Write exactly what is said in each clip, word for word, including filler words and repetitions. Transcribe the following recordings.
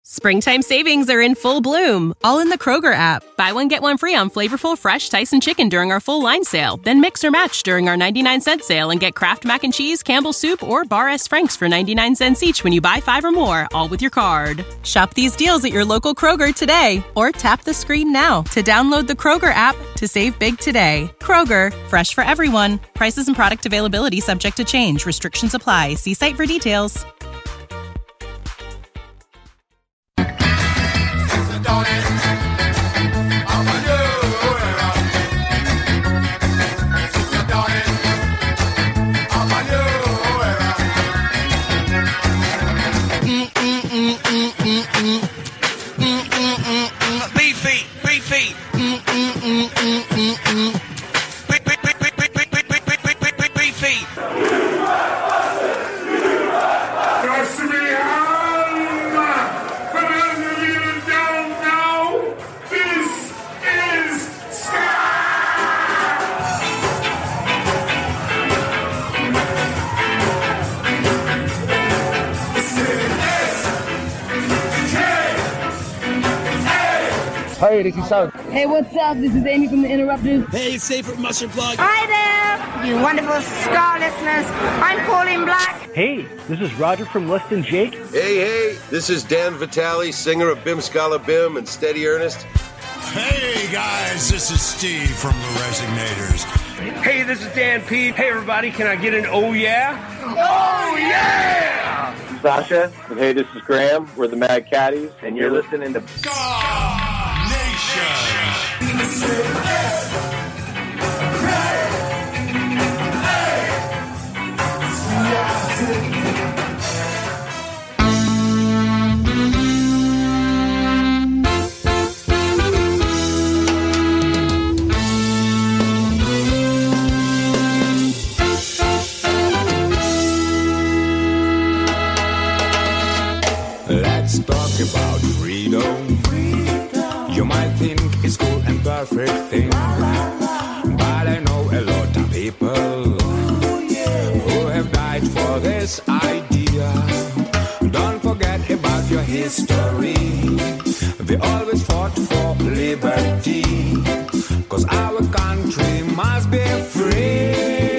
Springtime savings are in full bloom, all in the Kroger app. Buy one, get one free on flavorful, fresh Tyson chicken during our full line sale. Then mix or match during our ninety-nine cent sale and get Kraft Mac and Cheese, Campbell's Soup, or Bar S. Frank's for ninety-nine cents each when you buy five or more, all with your card. Shop these deals at your local Kroger today, or tap the screen now to download the Kroger app to save big today. Kroger, fresh for everyone. Prices and product availability subject to change. Restrictions apply. See site for details. Hey, this is Sam. Hey, what's up? This is Amy from The Interrupters. Hey, it's Safe from Mustard Plug. Hi there, you wonderful Star listeners. I'm Pauline Black. Hey, this is Roger from Less Than Jake. Hey, hey, this is Dan Vitale, singer of Bim Scala Bim and Steady Ernest. Hey, guys, this is Steve from The Resignators. Hey, this is Dan P. Hey, everybody, can I get an oh yeah? Oh yeah! Sasha, and hey, this is Graham. We're the Mad Caddies, and you're listening to God Nation. Let's talk about freedom. freedom. You might think it's cool and perfect thing, but I know a lot of people oh, yeah. who have died for this idea. Don't forget about your history. They always fought for liberty, 'cause our country must be free.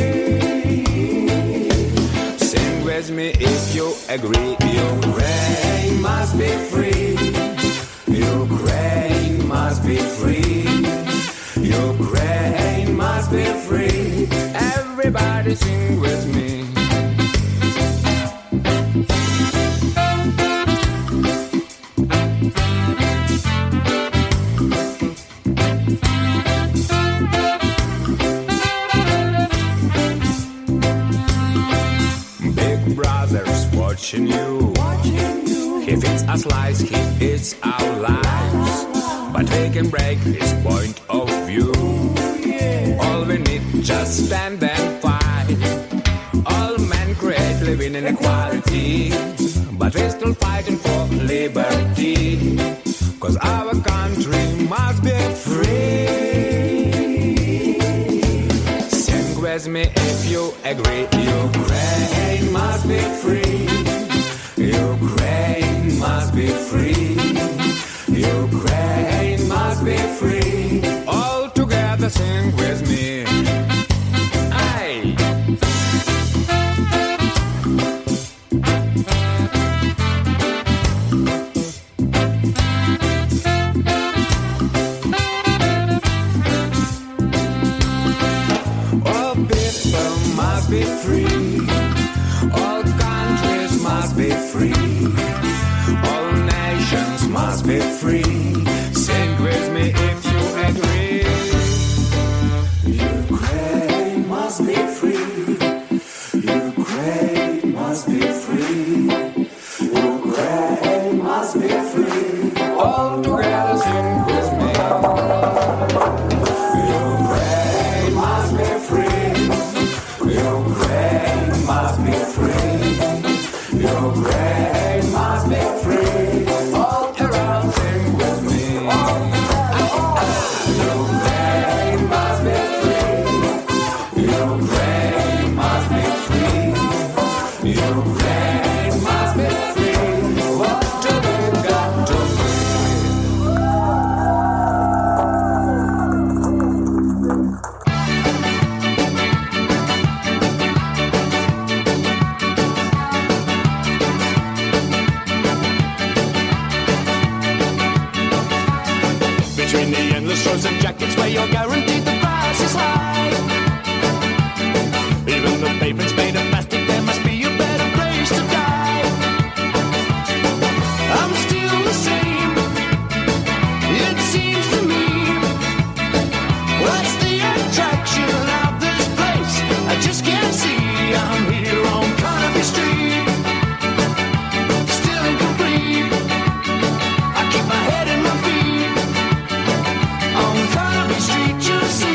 Sing with me if you agree. Ukraine must be free. Ukraine must be free. Ukraine must be free. Everybody sing with me. Big brother's watching you. He feeds us lies, he eats our lives. But we can break his point of view. All we need, just stand and fight. All men create living inequality, but we're still fighting for liberty. 'Cause our country must be free. Sing with me if you agree. Ukraine must be free. Ukraine must be free. Ukraine must be free. All together sing with me. Aye. All people must be free. All countries must be free. All nations must be free. Sing with me if you agree. Ukraine must be free. Ukraine must be free. Ukraine must be free. All together sing with me. Ukraine must be free. Ukraine must be free. Ukraine must be free. All around sing with me. Ukraine must be free. Ukraine must be free. Ukraine must be free. What do we got? rows of jackets where you're guaranteed the price is high. Even the pavement's made of plastic, there must be a better place to die. I'm still the same, it seems to me. What's the attraction of this place? I just can't see. I'm here on Carnaby Street, still incomplete. I keep my head in my feet. On Carnaby Street, you see.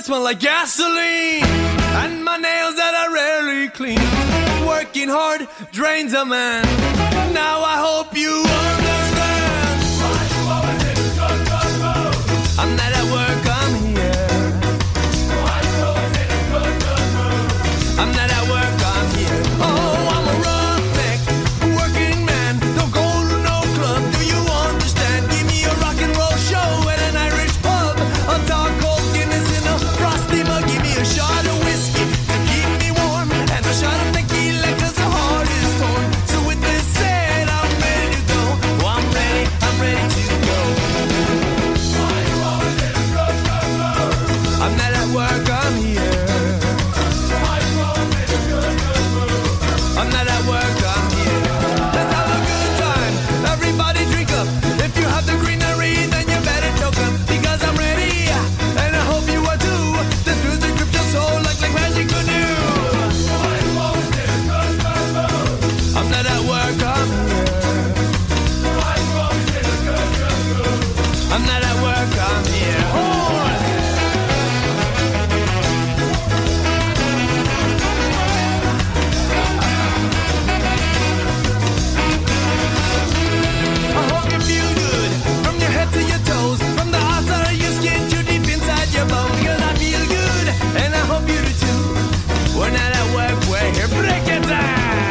smell like gasoline, and my nails that are rarely clean. Working hard drains a man. Now I hope you understand. I'm not at work, I'm here. I'm not at work, I'm here. Oh, I'm a roughneck, working man. Don't go to no club, do you understand? Give me a rock and roll show at an Irish pub. A dark cold Guinness in a frosty mug. Give me a shot of whiskey to keep me warm, and a shot of tequila cause the heart is torn. So with this said, I'm ready to go. Oh, I'm ready, I'm ready to go. I'm not at work, I'm here. I'm not at work, I'm here. Let's have a good time, everybody drink up. If you have the greenery, then you better choke up. Because I'm ready, and I hope you are too. This music grips your soul like, like magic could do. I'm not at work, I'm here. I'm not at work, I'm here. Oh! To your toes, from the outside of your skin to deep inside your bone. Cause I feel good, and I hope you do too. We're not at work, we're here breaking time.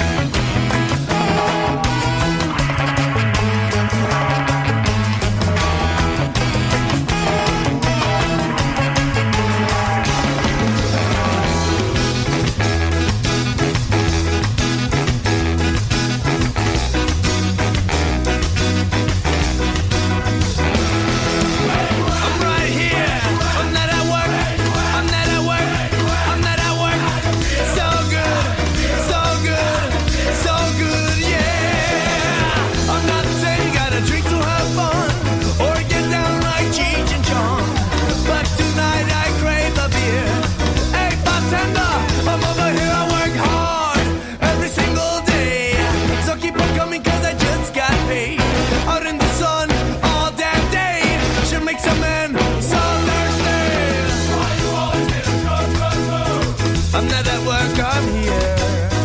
I'm not at work, I'm here.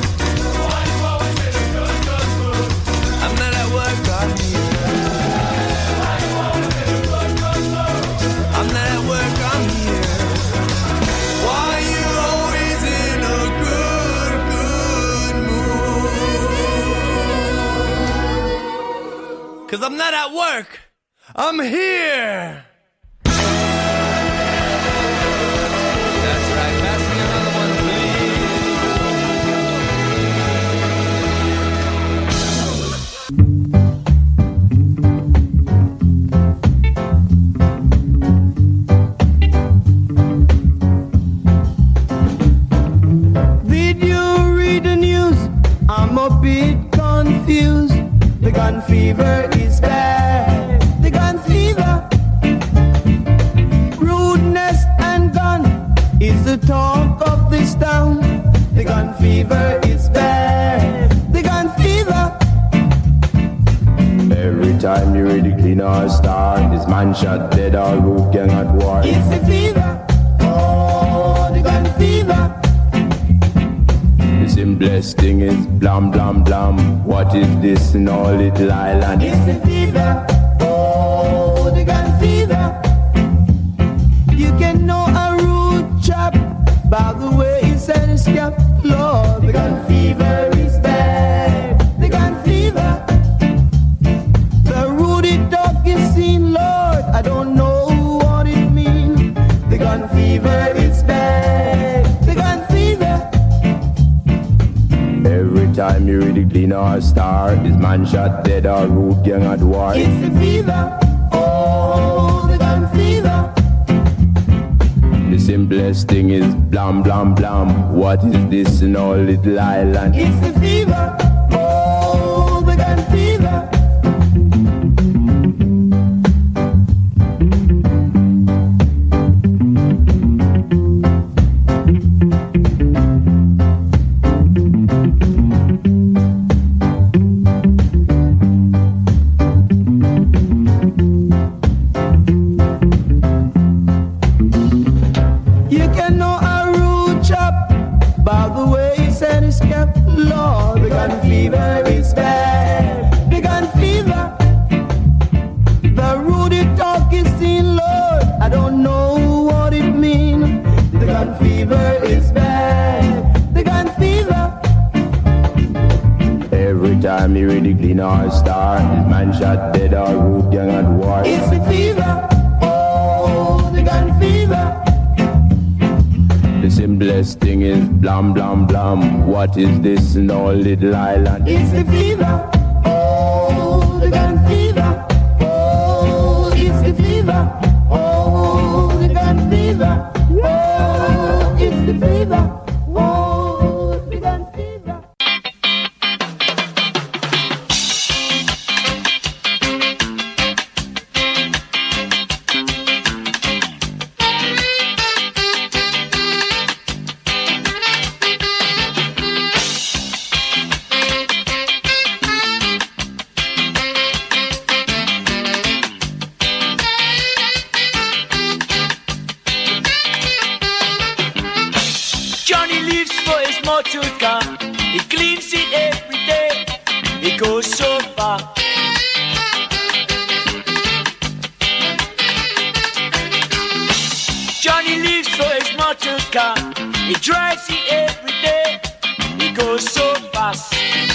I'm not at work, I'm here. I'm not at work, I'm here. Why you always in a good, good mood? Cause I'm not at work, I'm here. The gun fever is bad. The gun fever. Rudeness and gun is the talk of this town. The gun fever is bad. The gun fever. Every time you read the clean or star, this man shot dead or root gang at war. It's the fever. Oh, the gun fever. The simplest thing is blam blam blam. What is this in our little island? It's the fever. Oh, the gun fever. You can know a rude chap by the way he said his cap. Lord, the gun fever is bad. The gun fever. The ruddy dog is seen, Lord. I don't know what it means. The gun fever is bad. The gun fever. Every time you read the clean or star, this man shot dead or root gang at war. It's the fever. Oh, the gun fever. The simplest thing is blam blam blam. What is this in our little island? It's the fever. Oh, the gun fever. in our star. Man shot dead or root young at war. It's the fever, oh, the gun fever. The simplest thing is blam blam blam. What is this in all little island? It's the fever, oh, the gun fever. Oh, it's the fever, oh, the gun fever. Oh, it's the fever, oh, the gun fever. Johnny lives for his motor car. He cleans it every day. He goes so far. Johnny lives for his motor car. He drives it every day. He goes so fast.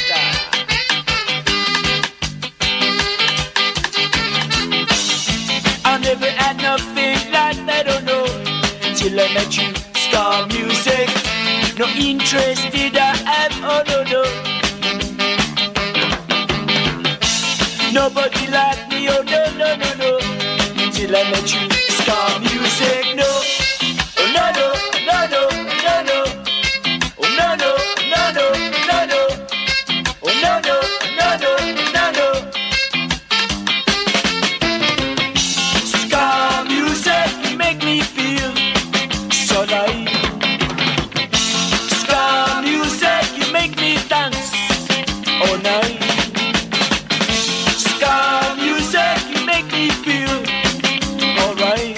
I never had nothing like that, oh no, till I met you. Ska music, no interest did I have, oh no no. Nobody like me, oh no no no no, till I met you. Ska music, no, oh no no no no no no, oh no no no no no no, oh no no no no no no. Ska music make me feel so alive. Ska music, you make me dance all night. Ska music, you make me feel alright.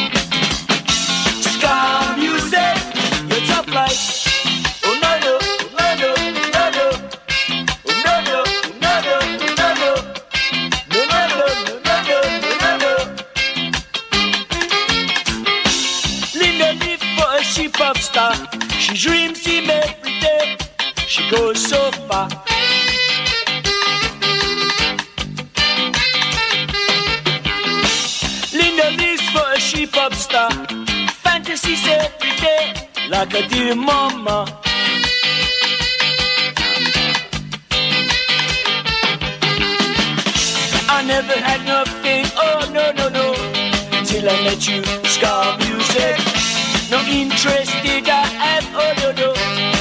Ska music, you're tough like oh no no no no no no, oh no no no no no no, no no no no no no no. Linda live for a she pop star. She dreams him every day. She goes so far. Linda lives for a she pop star. Fantasies every day, like a dear mama. I never had nothing, oh no no no, till I met you. Ska music, no interest did I have, oh no no.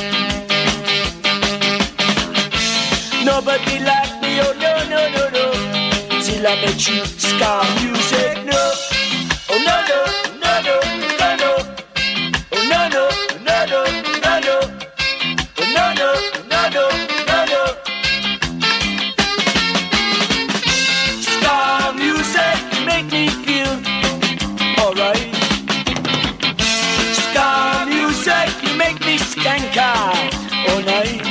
Nobody like me, oh no no no no, till I met you. Ska music, no, oh no no no no no no, oh no no no no no no, oh no no no no no no. Ska music make me feel alright. Ska music, you make me skank out all night.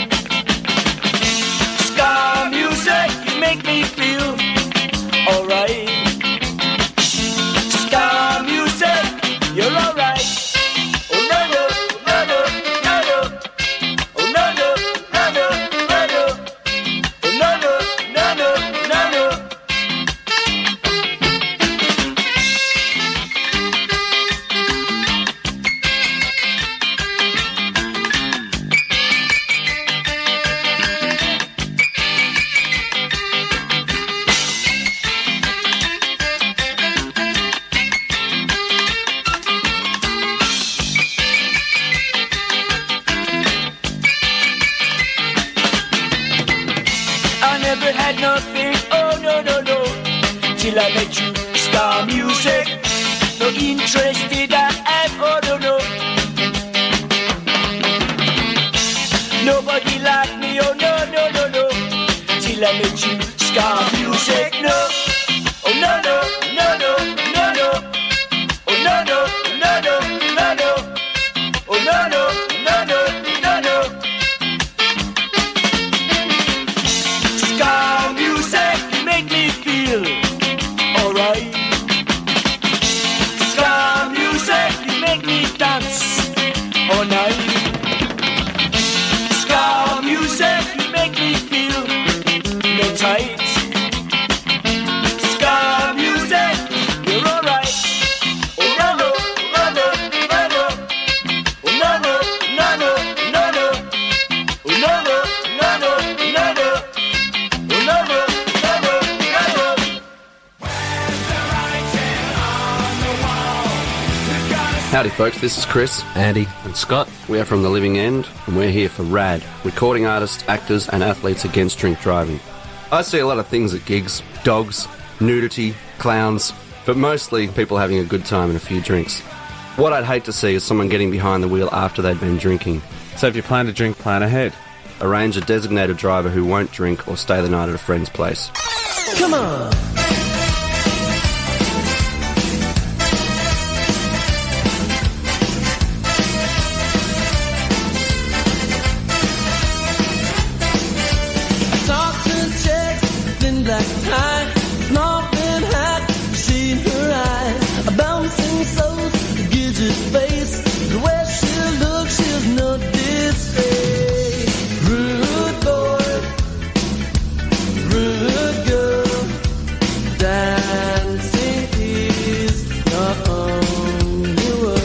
Ska music, you make me feel alright. Ska music, you're alright. Oh no no no no no no, oh no no no no no no, oh no no no no no no. I never had nothing, oh no no no, till I met you. Ska music, no interest did I have, oh no no. Nobody like me, oh no no no no, till I met you. Ska music, no, oh no no no no no no, oh no no no no no no, oh no no no no no no. Ska music make me feel alright. Ska Howdy folks, this is Chris, Andy and Scott. We are from The Living End and we're here for RAD, recording artists, actors and athletes against drink driving. I see a lot of things at gigs, dogs, nudity, clowns, but mostly people having a good time and a few drinks. What I'd hate to see is someone getting behind the wheel after they've been drinking. So if you plan to drink, plan ahead. Arrange a designated driver who won't drink or stay the night at a friend's place. Come on! Black tie, smoking hat, see her eyes, a bouncing soul, gives his face, the way she looks, she's no disgrace. Rude boy, rude girl, dancing is your only world.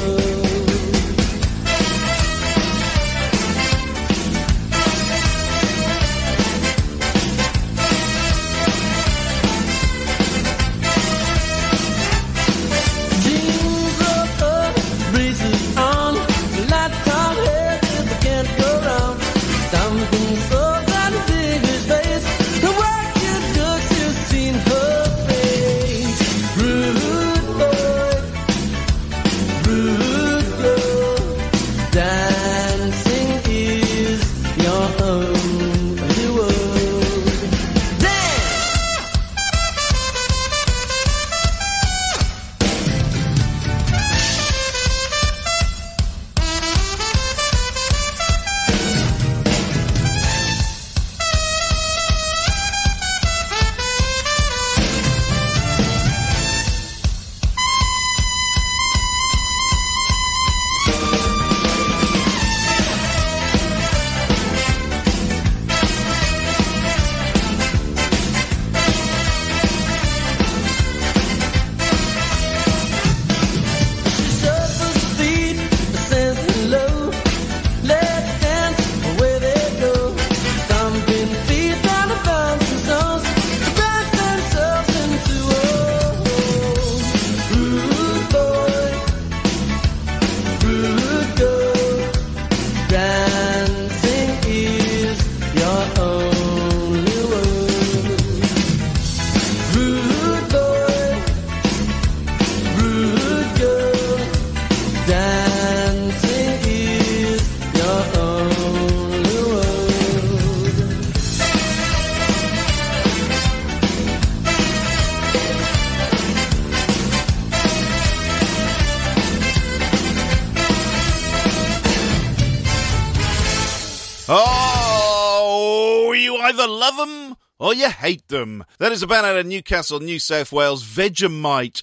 Oh, you either love them or you hate them. That is a band out of Newcastle, New South Wales, Vegemite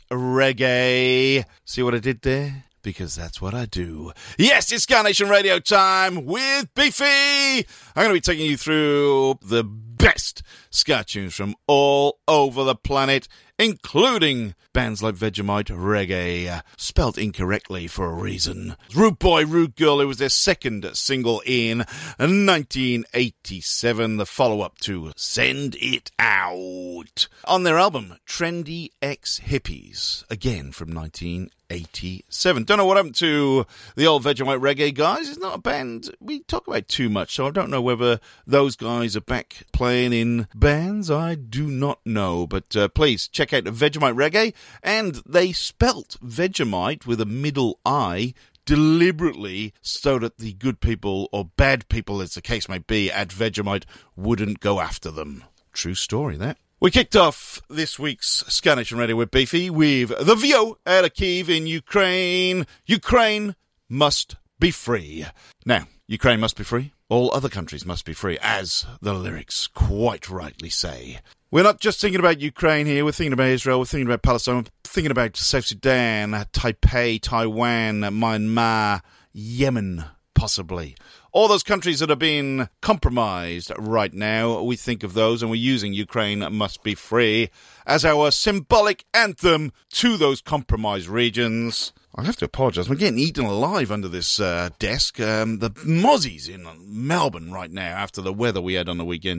Reggae. See what I did there? Because that's what I do. Yes, it's Ska Nation Radio time with Beefy. I'm going to be taking you through the best ska tunes from all over the planet, including bands like Vegemite Reggae, spelt incorrectly for a reason. Rude Boy, Rude Girl, it was their second single in nineteen eighty-seven, the follow-up to Send It Out. On their album, Trendy X Hippies, again from nineteen eighty-seven. Don't know what happened to the old Vegemite Reggae guys. It's not a band we talk about too much, so I don't know whether those guys are back playing in bands. I do not know, but uh, please check out Vegemite Reggae. And they spelt Vegemite with a middle I deliberately so that the good people, or bad people as the case may be, at Vegemite wouldn't go after them. True story, that. We kicked off this week's Ska Nation Radio with Beefy with the Vio out of Kyiv in Ukraine. Ukraine must be free. Now, Ukraine must be free. All other countries must be free, as the lyrics quite rightly say. We're not just thinking about Ukraine here. We're thinking about Israel. We're thinking about Palestine. We're thinking about South Sudan, Taipei, Taiwan, Myanmar, Yemen, possibly. All those countries that are being compromised right now, we think of those, and we're using Ukraine Must Be Free as our symbolic anthem to those compromised regions. I have to apologise. I'm getting eaten alive under this uh, desk. Um, the mozzies in Melbourne right now, after the weather we had on the weekend,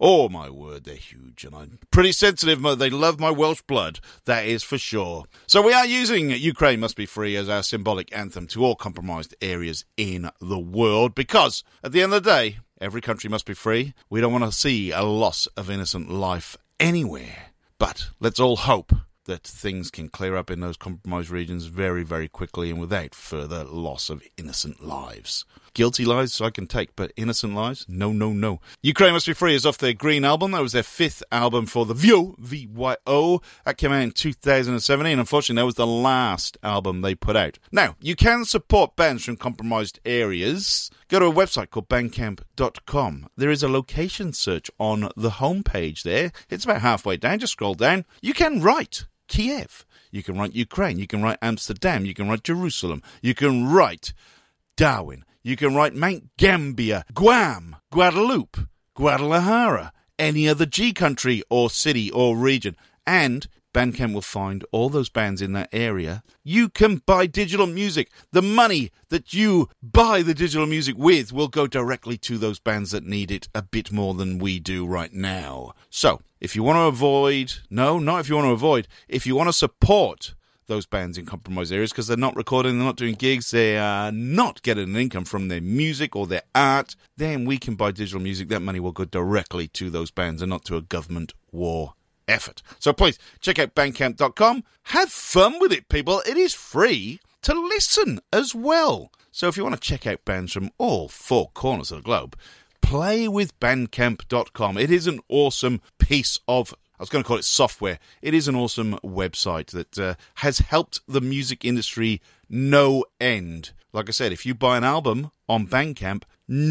Oh, my word, they're huge, and I'm pretty sensitive. They love my Welsh blood, that is for sure. So we are using Ukraine Must Be Free as our symbolic anthem to all compromised areas in the world, because at the end of the day, every country must be free. We don't want to see a loss of innocent life anywhere. But let's all hope that things can clear up in those compromised regions very, very quickly and without further loss of innocent lives. Guilty lives I can take, but innocent lives? No, no, no. Ukraine Must Be Free is off their Green album. That was their fifth album for the Vyo, V Y O. That came out in two thousand seventeen. Unfortunately, that was the last album they put out. Now, you can support bands from compromised areas. Go to a website called bandcamp dot com. There is a location search on the homepage there. It's about halfway down. Just scroll down. You can write Kiev. You can write Ukraine. You can write Amsterdam. You can write Jerusalem. You can write Darwin. You can write Mount Gambier, Guam, Guadeloupe, Guadalajara, any other G country or city or region. And Bandcamp will find all those bands in that area. You can buy digital music. The money that you buy the digital music with will go directly to those bands that need it a bit more than we do right now. So, if you want to avoid, no, not if you want to avoid, if you want to support those bands in compromised areas because they're not recording, they're not doing gigs, they are not getting an income from their music or their art, then we can buy digital music. That money will go directly to those bands and not to a government war effort. So please, check out bandcamp dot com. Have fun with it, people. It is free to listen as well. So if you want to check out bands from all four corners of the globe, play with bandcamp dot com. It is an awesome piece of, I was going to call it software. It is an awesome website that uh, has helped the music industry no end. Like I said, if you buy an album on Bandcamp,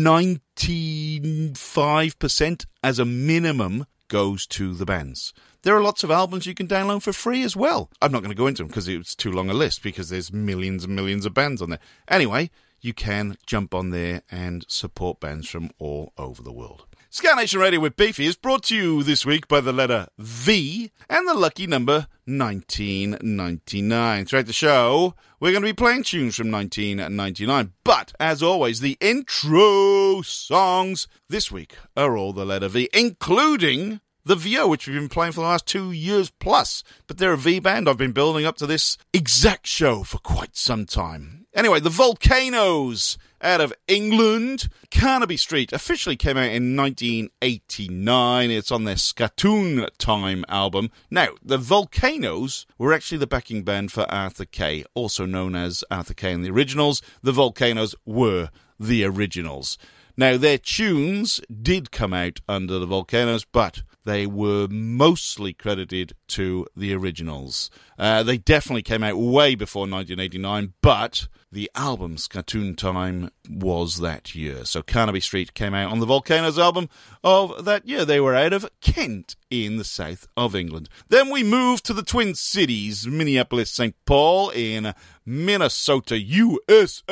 ninety-five percent as a minimum goes to the bands. There are lots of albums you can download for free as well. I'm not going to go into them because it's too long a list because there's millions and millions of bands on there. Anyway, you can jump on there and support bands from all over the world. Ska Nation Radio with Beefy is brought to you this week by the letter V and the lucky number nineteen ninety-nine. Throughout the show, we're going to be playing tunes from nineteen ninety-nine. But, as always, the intro songs this week are all the letter V, including the Vyo, which we've been playing for the last two years plus. But they're a V band. I've been building up to this exact show for quite some time. Anyway, the Volcanoes out of England. Carnaby Street officially came out in nineteen eighty-nine. It's on their Scatoon Time album. Now, the Volcanoes were actually the backing band for Arthur Kay, also known as Arthur Kay and the Originals. The Volcanoes were the Originals. Now, their tunes did come out under the Volcanoes, but they were mostly credited to the Originals. Uh, they definitely came out way before nineteen eighty-nine, but the album Scatoon Time was that year. So Carnaby Street came out on the Volcanoes album of that year. They were out of Kent in the south of England. Then we moved to the Twin Cities, Minneapolis, Saint Paul in Minnesota, U S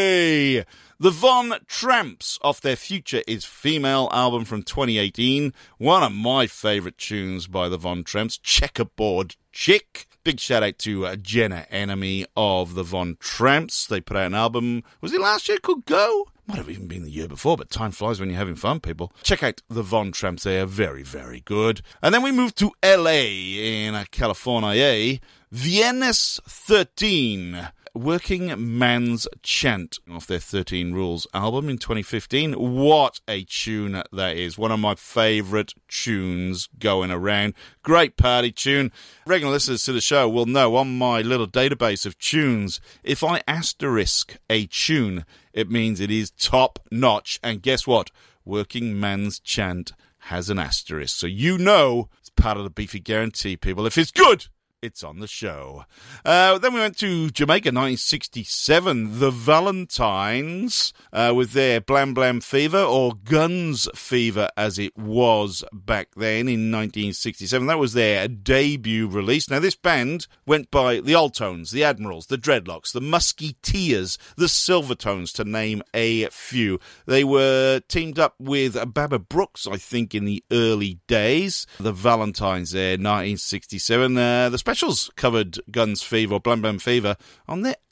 A. The Von Tramps off their Future is Female album from twenty eighteen. One of my favourite tunes by the Von Tramps, Checkerboard Chick. Big shout out to uh, Jenna Enemy of the Von Tramps. They put out an album, was it last year, called Go? Might have even been the year before, but time flies when you're having fun, people. Check out the Von Tramps, they are very, very good. And then we moved to L A in uh, California. Viennes thirteen. Working Man's Chant off their thirteen Rules album in twenty fifteen. What a tune that is. One of my favourite tunes going around. Great party tune. Regular listeners to the show will know on my little database of tunes, if I asterisk a tune, it means it is top notch. And guess what? Working Man's Chant has an asterisk. So you know it's part of the Beefy Guarantee, people. If it's good, it's on the show. Uh, then we went to Jamaica, nineteen sixty-seven. The Valentines, uh, with their Blam Blam Fever, or Guns Fever as it was back then in nineteen sixty-seven. That was their debut release. Now, this band went by the Old Tones, the Admirals, the Dreadlocks, the Musketeers, the Silvertones, to name a few. They were teamed up with Baba Brooks, I think, in the early days. The Valentines there, nineteen sixty-seven. Uh, the Specials covered Guns Fever, or Blam Blam Fever, on their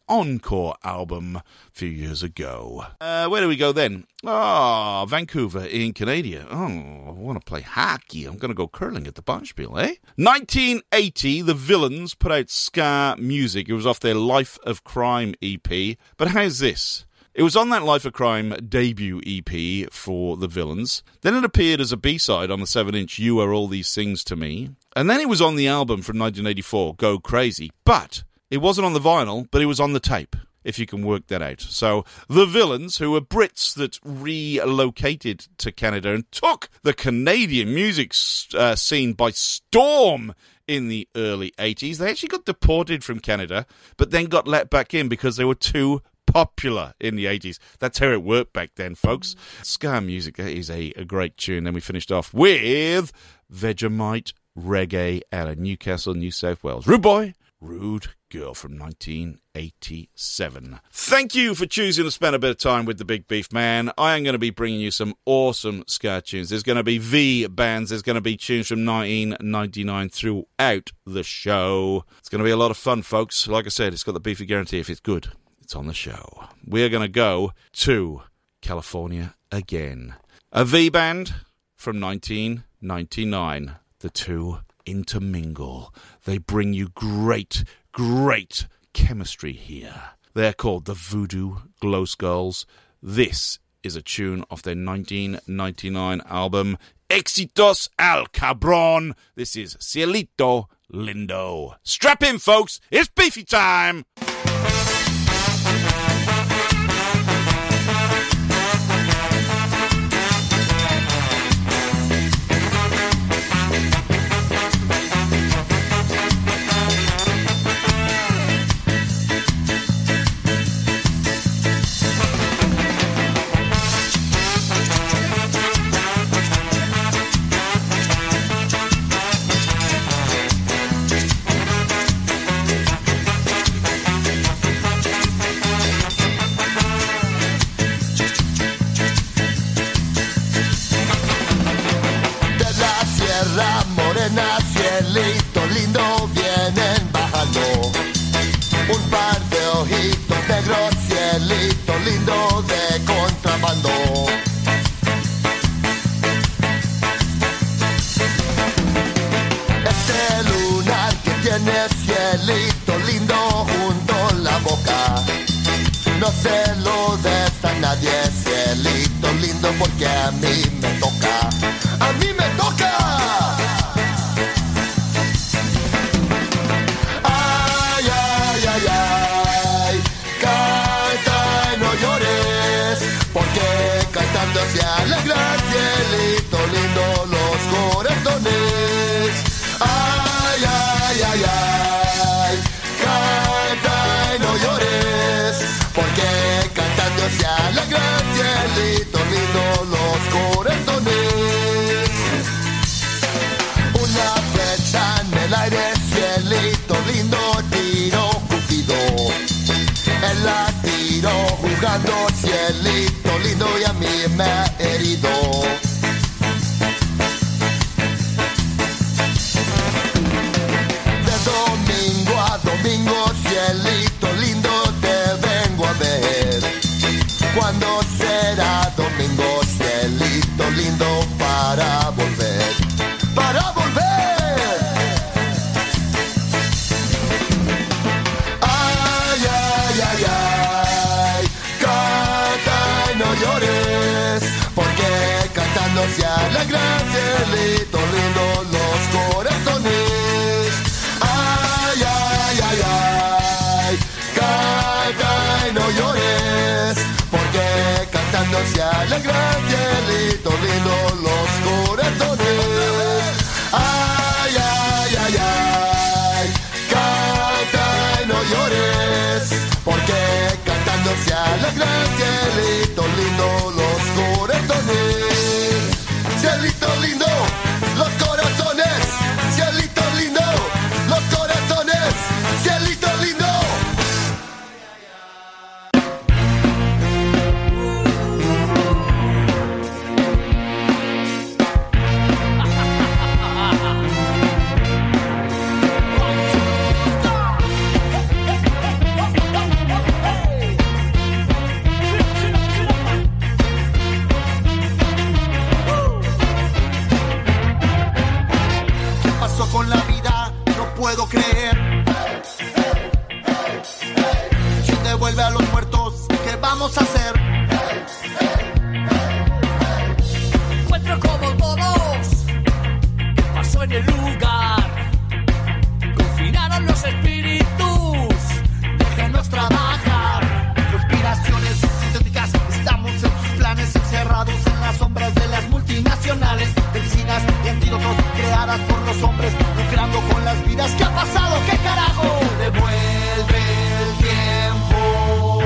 encore album a few years ago. Uh, where do we go then? Ah, oh, Vancouver in Canada. Oh, I want to play hockey. I'm going to go curling at the Barnspiel, eh? nineteen eighty, the Villains put out Ska Music. It was off their Life of Crime E P. But how's this? It was on that Life of Crime debut E P for the Villains. Then it appeared as a B-side on the seven inch You Are All These Things to Me. And then it was on the album from nineteen eighty-four, Go Crazy. But it wasn't on the vinyl, but it was on the tape, if you can work that out. So the Villains, who were Brits that relocated to Canada and took the Canadian music uh, scene by storm in the early eighties. They actually got deported from Canada, but then got let back in because they were too popular in the eighties. That's how it worked back then, folks. Ska Music is a, a great tune. Then we finished off with Vegemite Reggae out of Newcastle, New South Wales. Rude Boy, Rude Girl from nineteen eighty-seven. Thank you for choosing to spend a bit of time with the Big Beef Man. I am going to be bringing you some awesome ska tunes. There's going to be V bands. There's going to be tunes from nineteen ninety-nine throughout the show. It's going to be a lot of fun, folks. Like I said, it's got the Beefy guarantee. If it's good, it's on the show. We're going to go to California again. A V band from nineteen ninety-nine. The two intermingle. They bring you great, great chemistry here. They're called the Voodoo Glow Skulls. This is a tune off their nineteen ninety-nine album, Éxitos al Cabrón. This is Cielito Lindo. Strap in, folks. It's Beefy time. Cielito lindo vienen bajando, un par de ojitos negros, cielito lindo de contrabando. Ese lunar que tiene cielito lindo junto a la boca, no se lo des a nadie, cielito lindo, porque a mí me toca, a mí me toca. Se alegra cielito lindo los corazones. Ay, ay, ay, ay, canta y no llores, porque cantando se alegra cielito lindo los corazones. Una flecha en el aire, cielito lindo, tiro Cupido. Él la tiro jugando, cielito lindo, y a mí me ha herido. De domingo a domingo, cielito lindo, te vengo a ver. ¿Cuándo será domingo, cielito lindo, para volver? ¡Para volver! Se alegra cielito lindo los corazones. Ay, ay, ay, ay, canta y no llores, porque cantando se alegra cielito lindo los corazones. Ay, ay, ay, ay, canta y no llores, porque cantando se alegra cielito lindo los corazones. Cielito lindo, los corazones. Cielito lindo, los corazones. Cielito lindo. vamos a hacer? Encuentro como todos. ¿Qué pasó en el lugar? Confinaron los espíritus. Déjenos trabajar. Conspiraciones sintéticas, estamos en sus planes, encerrados en las sombras de las multinacionales. Medicinas y antídotos creadas por los hombres, lucrando con las vidas. ¿Qué ha pasado? ¿Qué carajo? Devuelve el tiempo.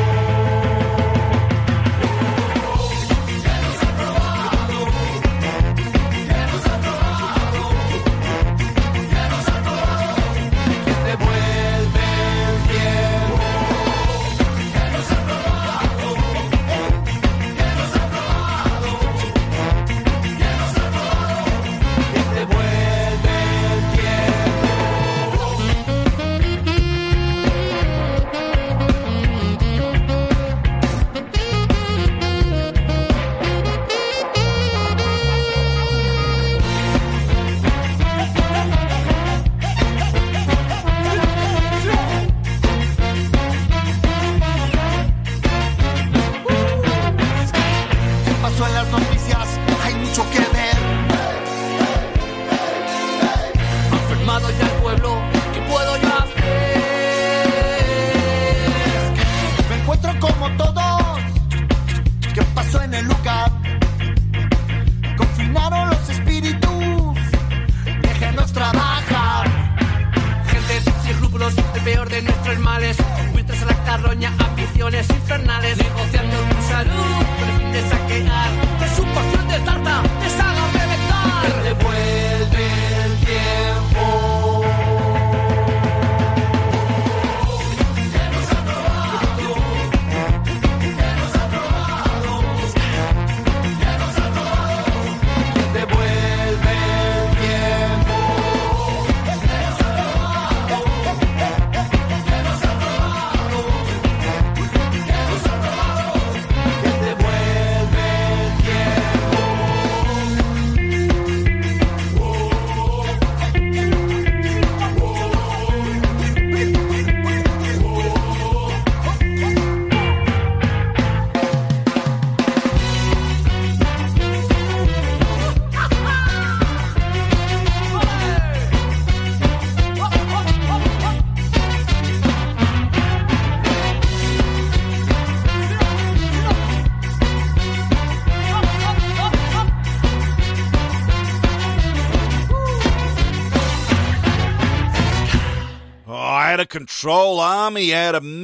Control Army out of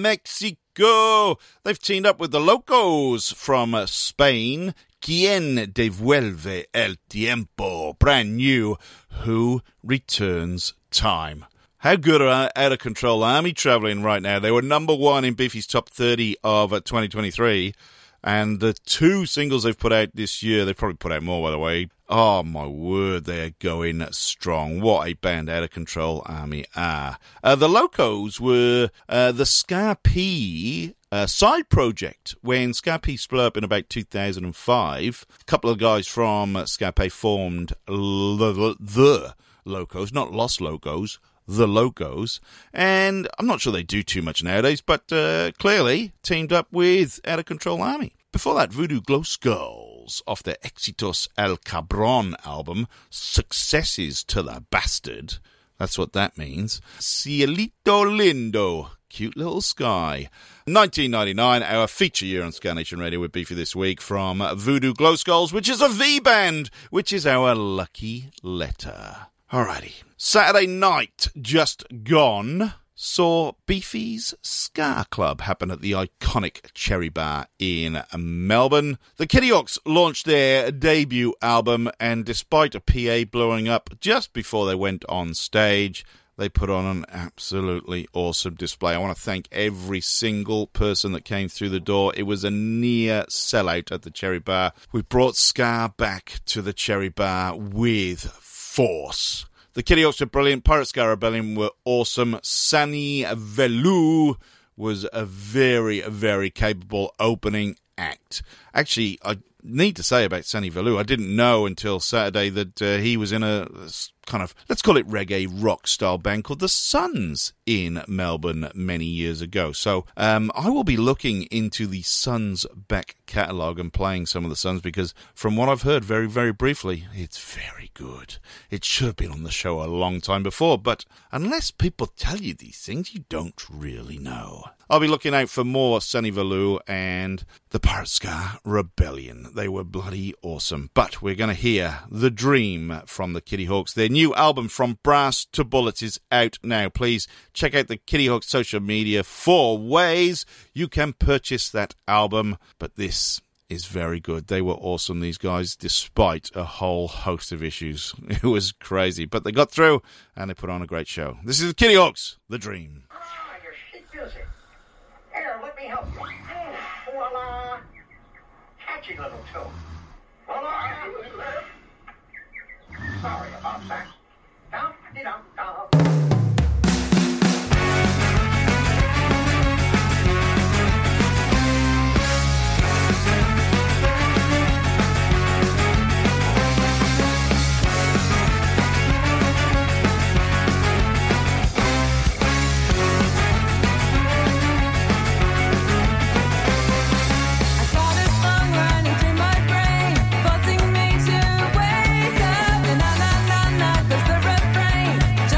Mexico. They've teamed up with the Locos from Spain. ¿Quién devuelve el tiempo? Brand new. Who returns time? How good are Out of Control Army traveling right now? They were number one in Biffy's top thirty of twenty twenty-three. And the two singles they've put out this year, they've probably put out more, by the way. Oh, my word, they are going strong. What a band Out of Control Army are. Uh, the Locos were uh, the Scar-P uh, side project when Scar-P split up in about two thousand five. A couple of guys from uh, Scar-P formed the, the Locos, not Los Locos, the Locos. And I'm not sure they do too much nowadays, but uh, clearly teamed up with Out of Control Army. Before that, Voodoo Glow Skulls off their Éxitos El Cabrón album, Successes to the Bastard. That's what that means. Cielito Lindo, cute little sky. nineteen ninety-nine, our feature year on Ska Nation Radio with Beefy this week from Voodoo Glow Skulls, which is a V-band, which is our lucky letter. Alrighty. Saturday night just gone saw Beefy's Ska Club happen at the iconic Cherry Bar in Melbourne. The Kitty Hawks launched their debut album, and despite a P A blowing up just before they went on stage, they put on an absolutely awesome display. I want to thank every single person that came through the door. It was a near sellout at the Cherry Bar. We brought Ska back to the Cherry Bar with force. The Kitty Hawks were brilliant. Pirate Ska Rebellion were awesome. Sunny Velu was a very, very capable opening act. Actually, I need to say about Sunny Velu, I didn't know until Saturday that uh, he was in a kind of, let's call it reggae rock style band called The Suns in Melbourne many years ago. So um, I will be looking into the Suns back catalogue and playing some of the Suns because from what I've heard very, very briefly, it's very good. It should have been on the show a long time before, but unless people tell you these things, you don't really know. I'll be looking out for more Sonny Valu and the Pirate Ska Rebellion. They were bloody awesome. But we're going to hear The Dream from the Kitty Hawks. Their new album, From Brass to Bullets, is out now. Please check out the Kitty Hawks social media for ways you can purchase that album. But this is very good. They were awesome, these guys, despite a whole host of issues. It was crazy. But they got through and they put on a great show. This is the Kitty Hawks, The Dream. Here, let me help you. Voila! Catchy little tune. Voila! Sorry about that. Dum-de-dum-dum. Buzzing me to wake up, and na na na na, 'cause the refrain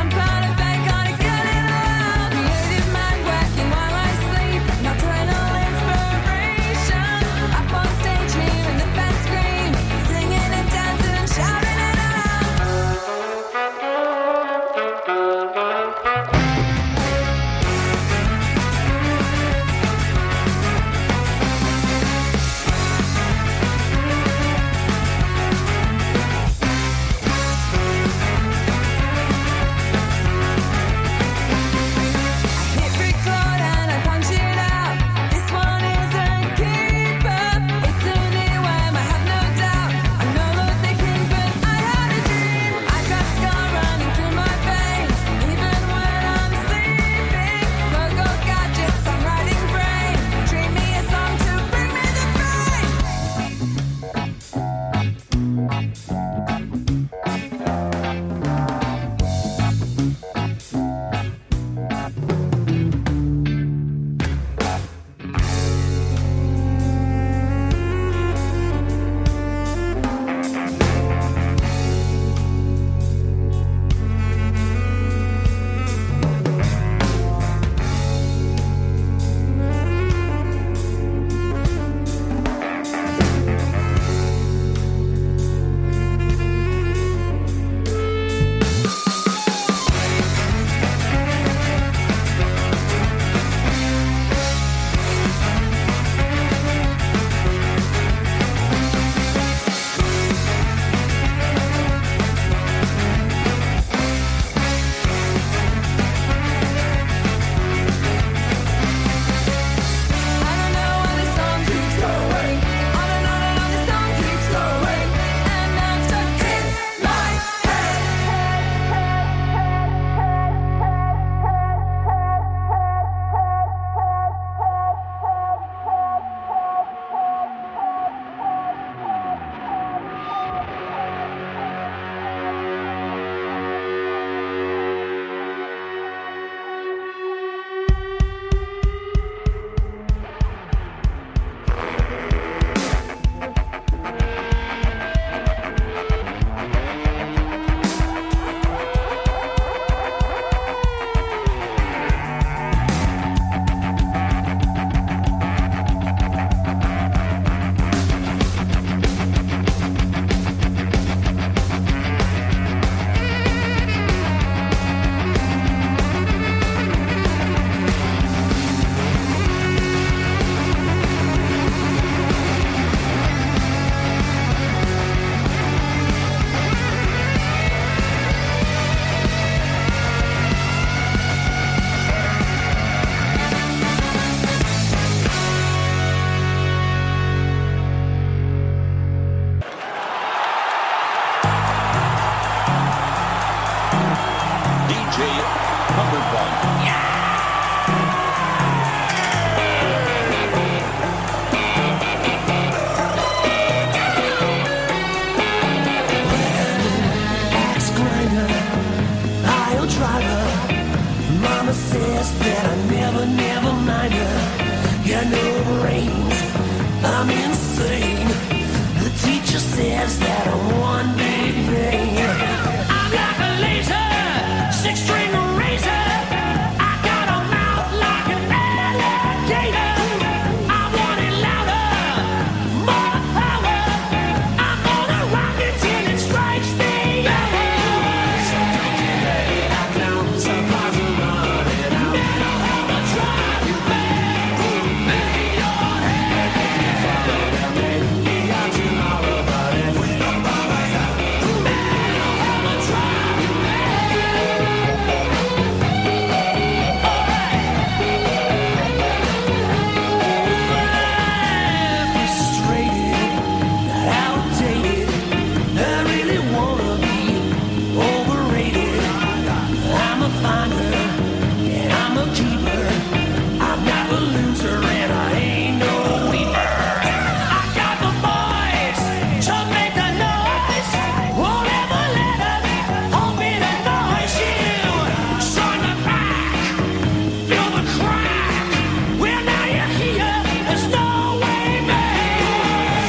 loser and I ain't no winner. I got the boys to make the noise. Won't ever let them hold me to noise you. Shine the back, feel the crack. Well, now you're here, there's no way back.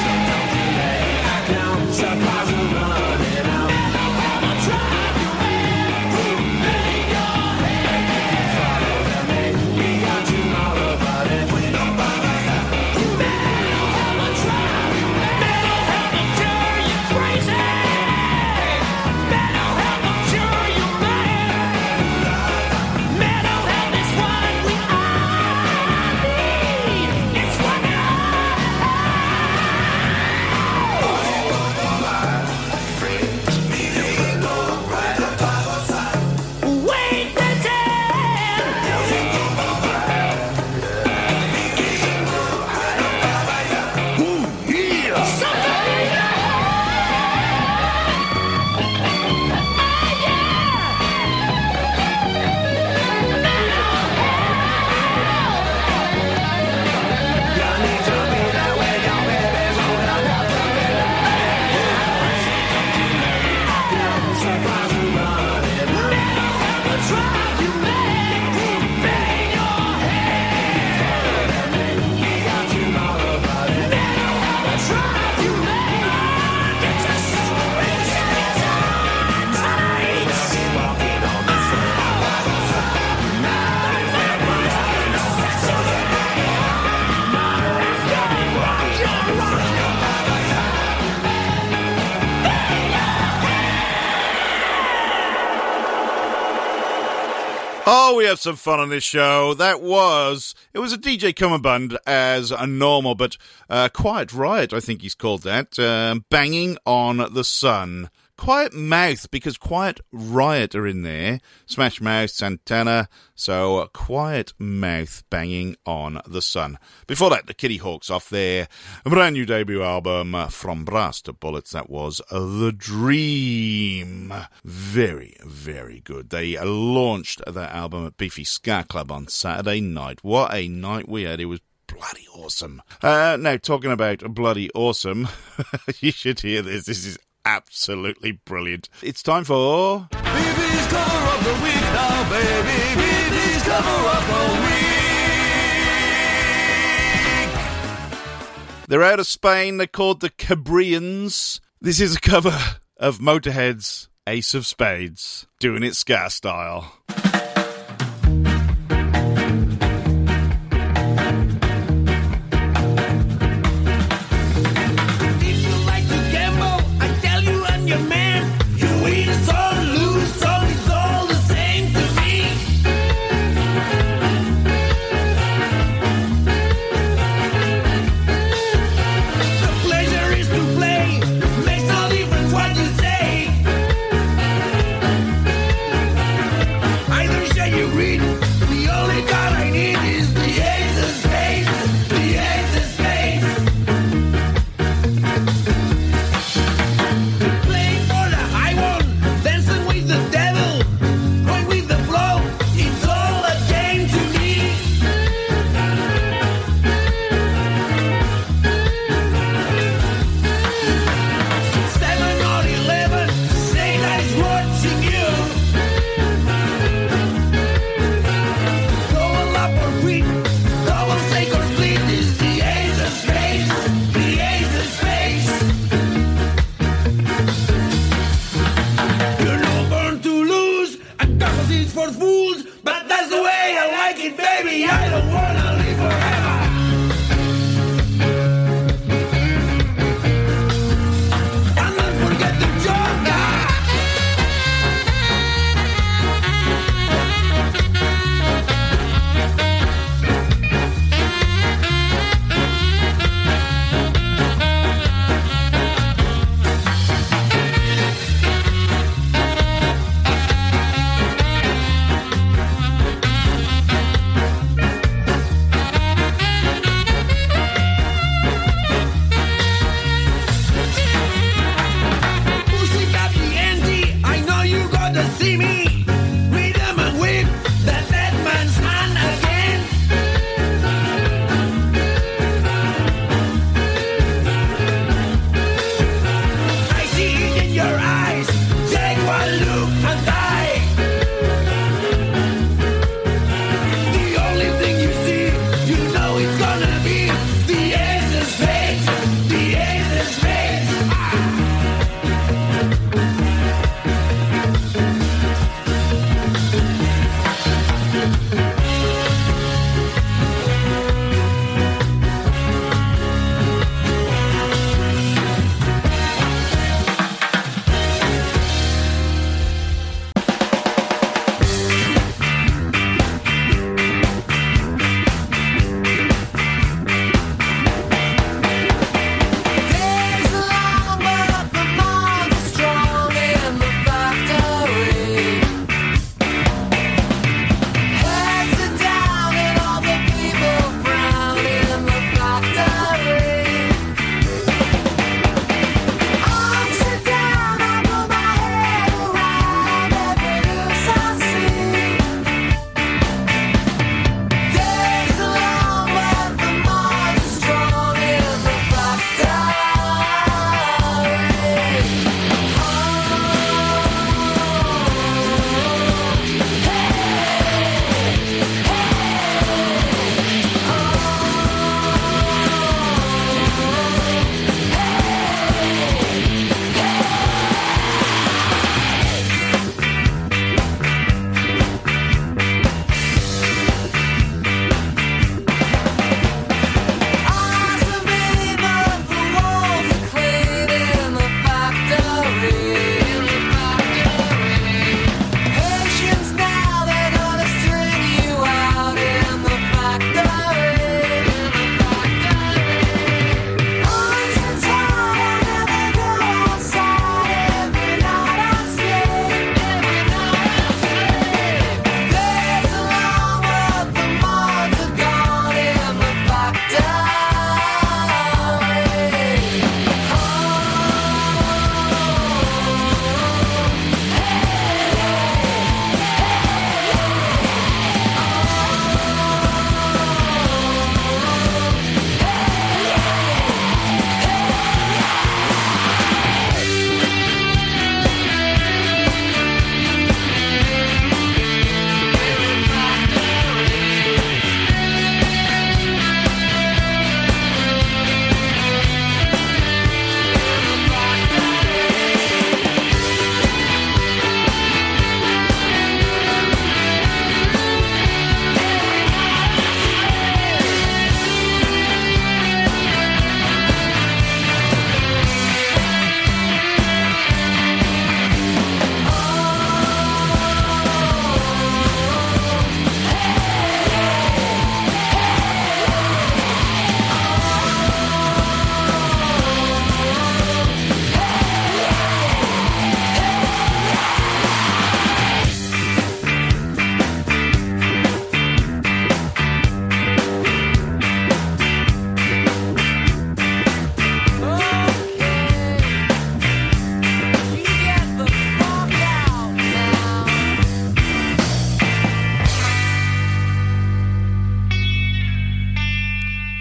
Surprise and running out. I'ma try to make your head. Follow me, we got you all about it. Mental health will drive you mad. Mental health will cure you crazy. Mental health will cure you mad. Mental health is what we all need. It's what we wait the Oh, we have some fun on this show. That was, it was a D J Cummerbund as a normal, but uh, Quiet Riot, I think he's called that, um, Banging on the Sun. Quiet Mouth, because Quiet Riot are in there. Smash Mouth, Santana, so uh, Quiet Mouth, Banging on the Sun. Before that, the Kitty Hawks off their brand new debut album, uh, From Brass to Bullets, that was uh, The Dream. Very, very good. They uh, launched that album at Beefy Ska Club on Saturday night. What a night we had. It was bloody awesome. Uh, now, talking about bloody awesome, you should hear this. This is absolutely brilliant. It's time for Baby's cover of the week now, baby. Baby's cover of the week. They're out of Spain. They're called the Cabrians. This is a cover of Motorhead's Ace of Spades, doing it ska style. I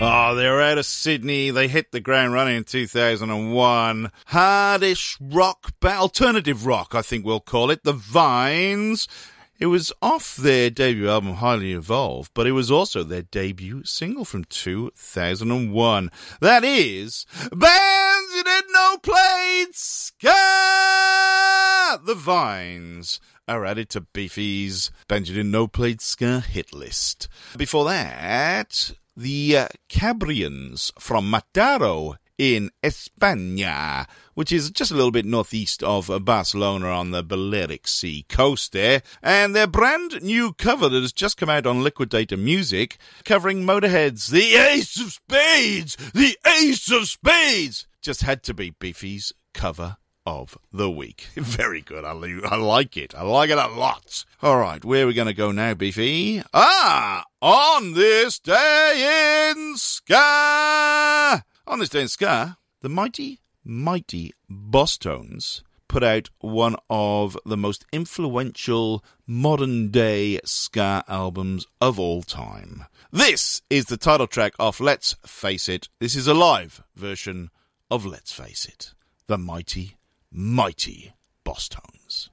Oh, they're out of Sydney. They hit the ground running in two thousand one. Hardish rock, alternative rock, I think we'll call it. The Vines. It was off their debut album, Highly Evolved, but it was also their debut single from two thousand one. That is Bands You Didn't Know Played Ska! The Vines are added to Beefy's Bands You Didn't Know Played Ska hit list. Before that, the uh, Cabrians from Mataro in España, which is just a little bit northeast of Barcelona on the Balearic Sea coast there. And their brand new cover that has just come out on Liquidator Music, covering Motorhead's The Ace of Spades! The Ace of Spades! Just had to be Beefy's cover of the week. Very good. I, li- I like it. I like it a lot. All right, where are we going to go now, Beefy? Ah, on this day in ska. On this day in ska, the mighty, mighty Bosstones put out one of the most influential modern-day ska albums of all time. This is the title track of Let's Face It. This is a live version of Let's Face It. The mighty, mighty Bosstones.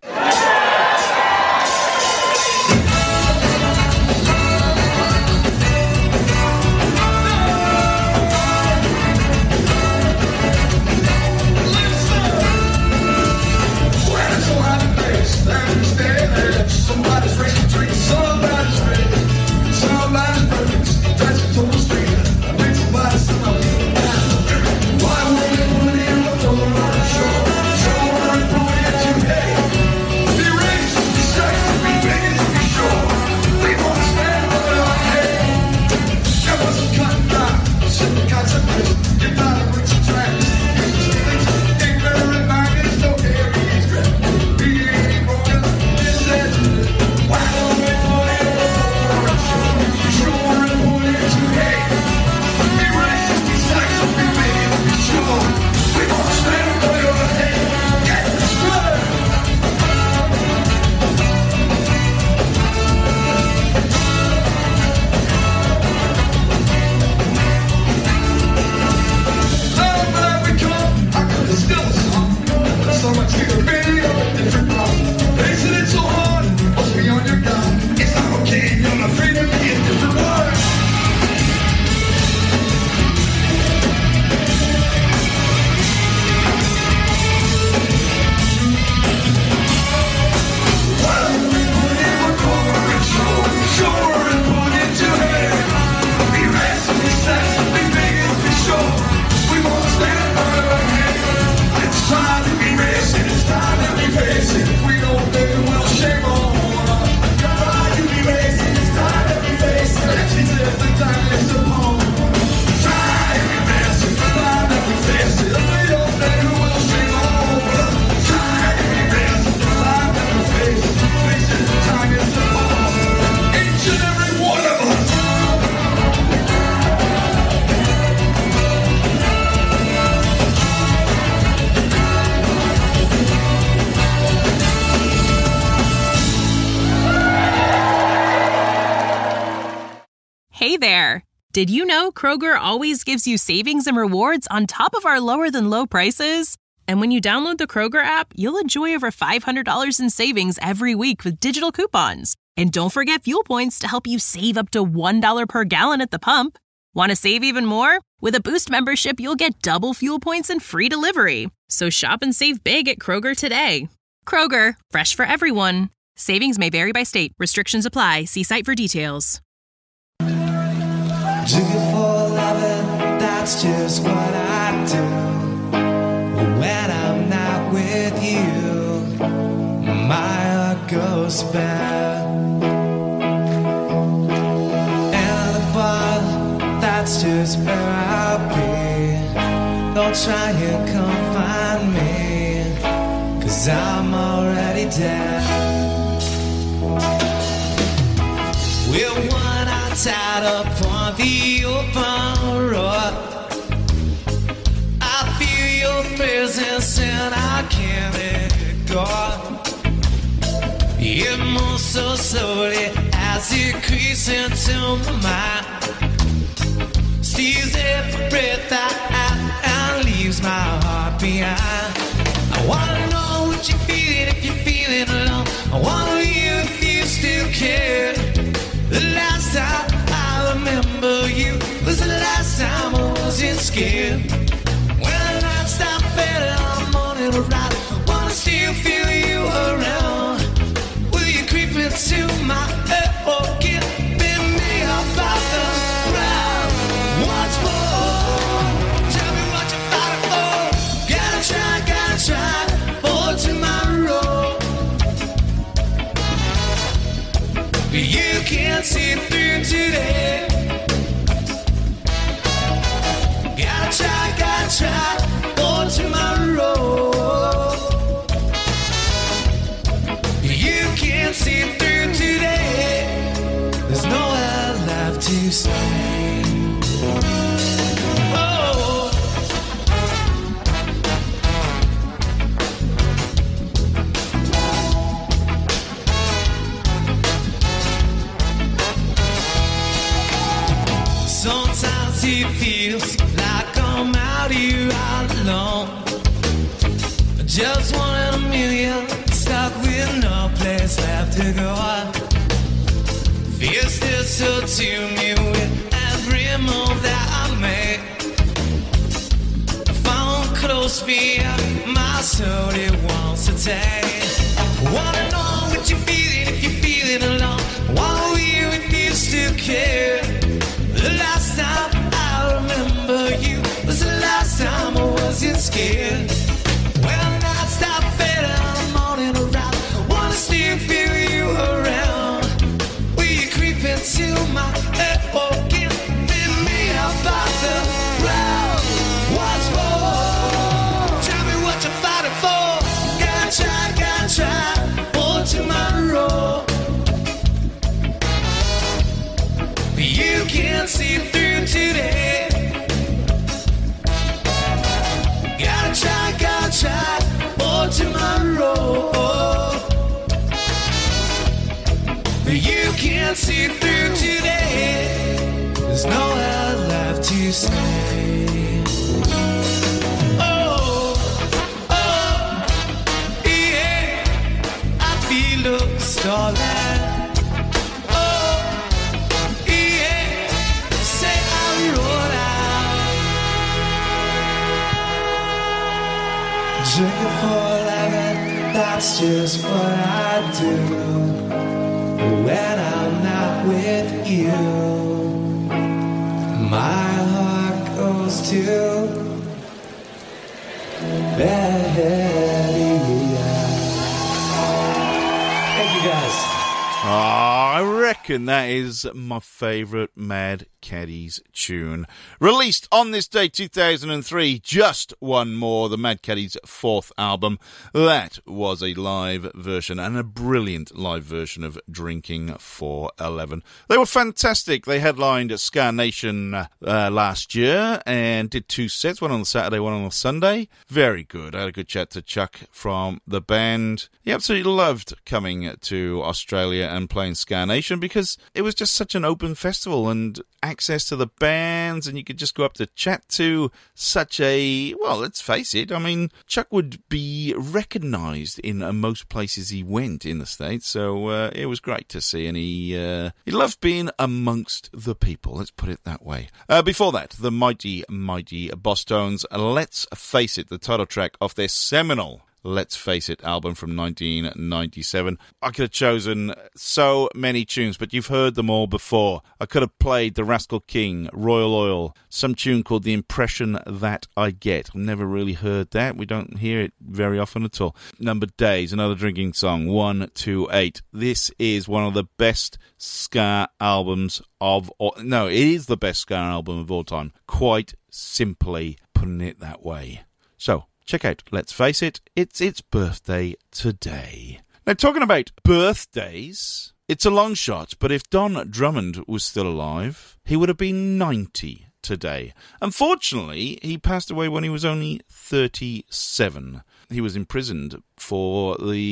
Somebody's racing trees, somebody's ready, somebody's perfect, that's a total stranger. I think somebody's something. Why would they put it in the phone on the shore? Sure, and put it to hay. Be racist, be sexist, be bigoted, be sure. We won't stand for our hate. There was a cut down, simple consequence. Get out of rich tracks. Ignorant mind is no Aries grip. Be any broken, is that why don't we put it in the phone? Sure, and put it to hay. Be racist, be sexist, be bigoted, be sure. We won't stand for your hate. Get destroyed. Oh, but I become, I could still a song. So much bigger video, different problem. Facing it so hard, must be on your guard. It's not okay, you're not afraid to be a different word. Why don't we put it in a corner and show, sure, and put it to hay. Be racist, be sexist, be bigoted, be sure. We won't stand by our hate. It's time to be racist, it's time that we face it. If we don't do it, we'll shame on us. Try to be racist, it's time that we face it. Let's use it, the time is upon. Try to be racist, it's time that we face it. If we don't do it, we'll shame on us. Try to be racist, it's time that we face it. Face it, the time is upon. Each and every one of us. Hey there! Did you know Kroger always gives you savings and rewards on top of our lower-than-low prices? And when you download the Kroger app, you'll enjoy over five hundred dollars in savings every week with digital coupons. And don't forget fuel points to help you save up to one dollar per gallon at the pump. Want to save even more? With a Boost membership, you'll get double fuel points and free delivery. So shop and save big at Kroger today. Kroger, fresh for everyone. Savings may vary by state. Restrictions apply. See site for details. Do you for loving? That's just what I do. When I'm not with you, my heart goes bad. And the bar, that's just where I'll be. Don't try and come find me, 'cause I'm already dead. We're one eye tied up on the open road. I feel your presence and I can't ignore. It moves so slowly as it creeps into my mind. Still sees every breath I have and leaves my heart behind. I wanna know what you're feeling if you're feeling alone. I wanna hear if you still care. The last time I remember you was the last time I wasn't scared. When the night stopped fading, I'm morning around. I wanna still feel you around. Will you creep into my head or get me about the ground? Once more, tell me what you're fighting for. Gotta try, gotta try for tomorrow. You can't see through today. Gotta try, gotta try for tomorrow. You can't see through today. There's nowhere left to stay. Oh. Sometimes it feels like I'm out here all alone. Just one in a million, stuck with no place left to go. Feels still so to me with every move that I make. I found close fear, my soul it wants to take. Wanna know what you're feeling if you're feeling alone. Wanna hear if you still care. The last time I remember you was the last time I wasn't scared. When I stop fading, I'm morning around. I wanna still feel you around. Will you creep into my head or get me about the ground? Once more, tell me what you're fighting for. Gotta try, gotta try for tomorrow. You can't see through today. Gotta try, gotta try for tomorrow. You can't see through today. There's nowhere left to stay. Oh, oh, yeah. I feel the starlight. Drinking for living, that's just what I do. When I'm not with you, my heart goes to Betty. Thank you guys. Oh, I reckon that is my favourite Mad Caddies tune. Released on this day, two thousand three, Just One More, the Mad Caddies' fourth album. That was a live version, and a brilliant live version of Drinking for eleven. They were fantastic. They headlined at Ska Nation uh, last year and did two sets, one on the Saturday, one on the Sunday. Very good. I had a good chat to Chuck from the band. He absolutely loved coming to Australia and playing Ska Nation because it was just such an open festival and access to the bands, and you could just go up to chat to such a, well, let's face it, I mean, Chuck would be recognised in uh, most places he went in the States, so uh, it was great to see, and he, uh, he loved being amongst the people, let's put it that way. Uh, before that, the mighty, mighty Bosstones, Let's Face It, the title track of their seminal Let's Face It album from nineteen ninety-seven. I could have chosen so many tunes, but you've heard them all before. I could have played The Rascal King, Royal Oil, some tune called The Impression That I Get. I've never really heard that. We don't hear it very often at all. Number Days, another drinking song, one two eight. This is one of the best ska albums of all. No, it is the best ska album of all time. Quite simply putting it that way. So, check out Let's Face It, it's its birthday today. Now, talking about birthdays, it's a long shot, but if Don Drummond was still alive, he would have been ninety today. Unfortunately, he passed away when he was only thirty-seven. He was imprisoned for the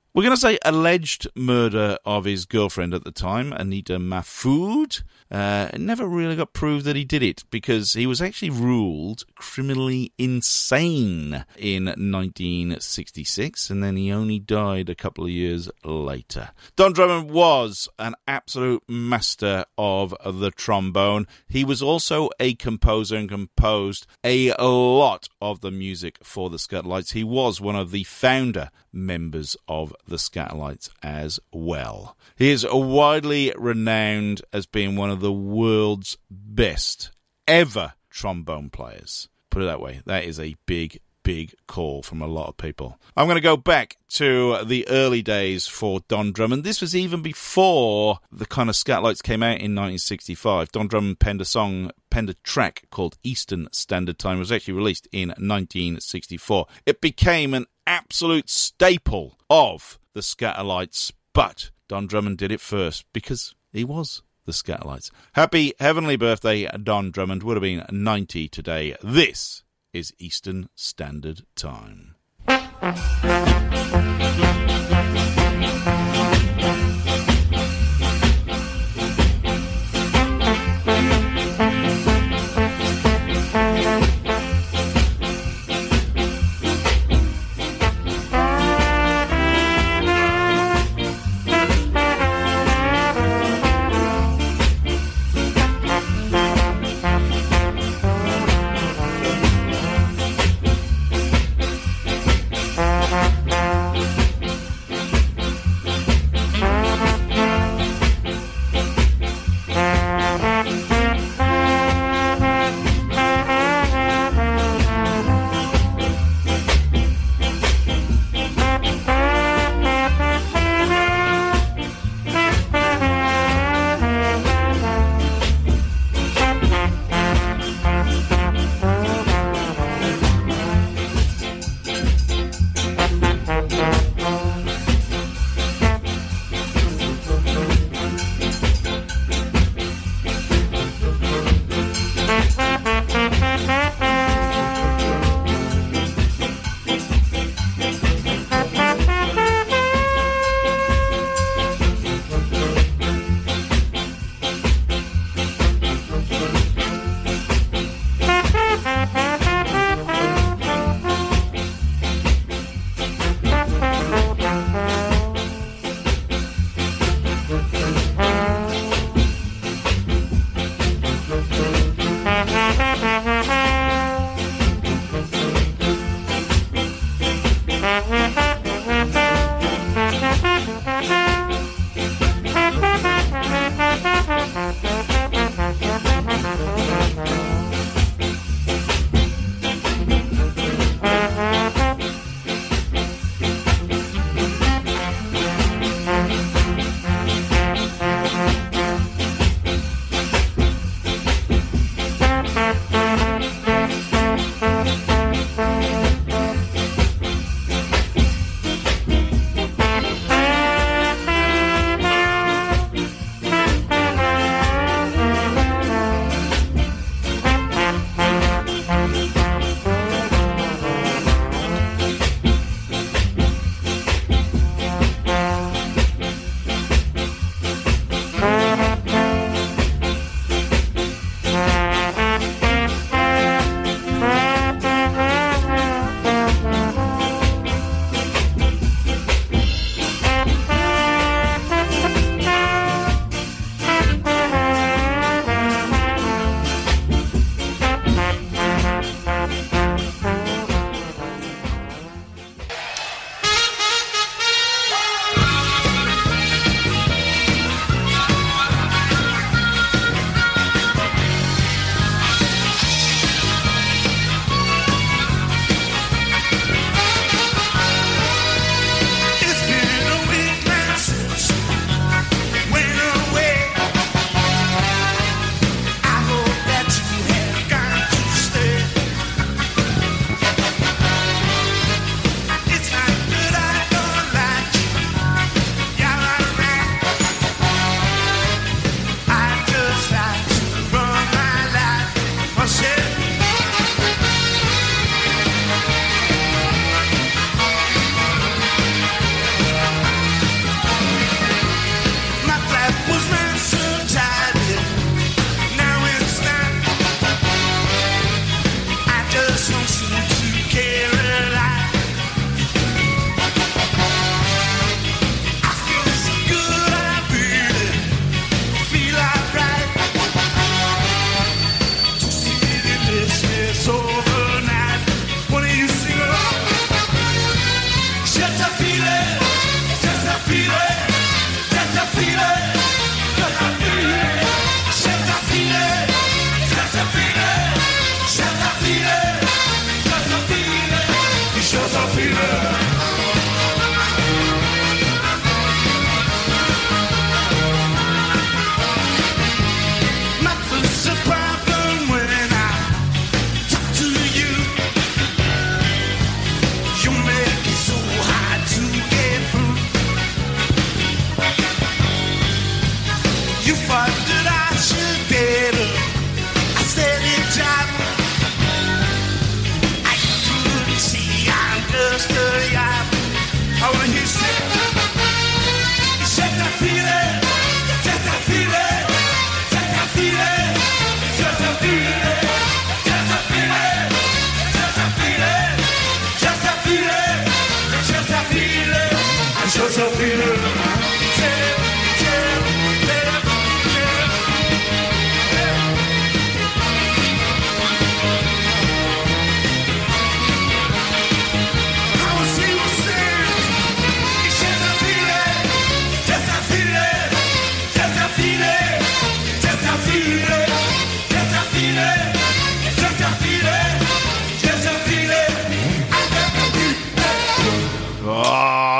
We're going to say alleged murder of his girlfriend at the time, Anita Mahfoud. Uh, it never really got proved that he did it because he was actually ruled criminally insane in nineteen sixty-six, and then he only died a couple of years later. Don Drummond was an absolute master of the trombone. He was also a composer and composed a lot of the music for the Skatalites. He was one of the founder members of the Skatalites as well. He is widely renowned as being one of the world's best ever trombone players. Put it that way. That is a big, big call from a lot of people. I'm going to go back to the early days for Don Drummond. This was even before the kind of Skatalites came out in nineteen sixty-five. Don Drummond penned a song, penned a track called Eastern Standard Time. It was actually released in nineteen sixty-four. It became an absolute staple of the Skatalites, but Don Drummond did it first because he was the Skatalites. Happy heavenly birthday, Don Drummond. Would have been ninety today. This is Eastern Standard Time.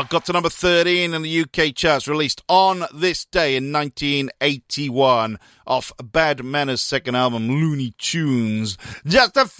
got to number thirteen in the U K charts, released on this day in nineteen eighty-one, off Bad Manners' second album, Looney Tunes. Just a